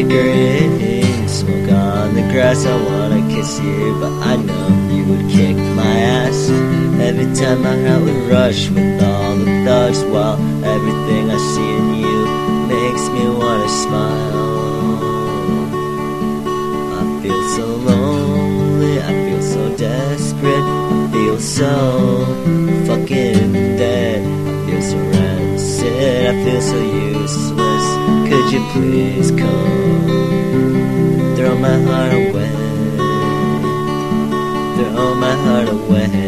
staggering. Smoke on the grass, I wanna kiss you, but I know you would kick my ass. Every time my heart would rush with all the thugs, while everything I see in you makes me wanna smile. I feel so lonely, I feel so desperate, I feel so fucking dead. I feel so rancid, I feel so useless. Could you please come, throw my heart away, throw my heart away.